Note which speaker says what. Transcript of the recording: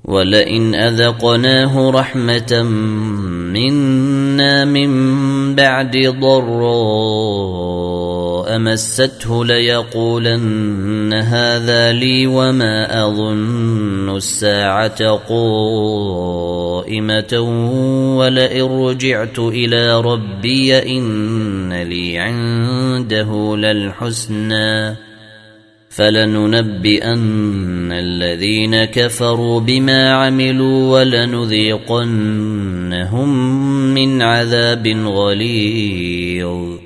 Speaker 1: ولئن أذقناه رحمة منا من بعد ضراء مسته ليقولن هذا لي وما أظن الساعة قائمة ولئن رجعت إلى ربي إن لي عنده للحسنى فلننبئن الذين كفروا بما عملوا ولنذيقنهم من عذاب غليظ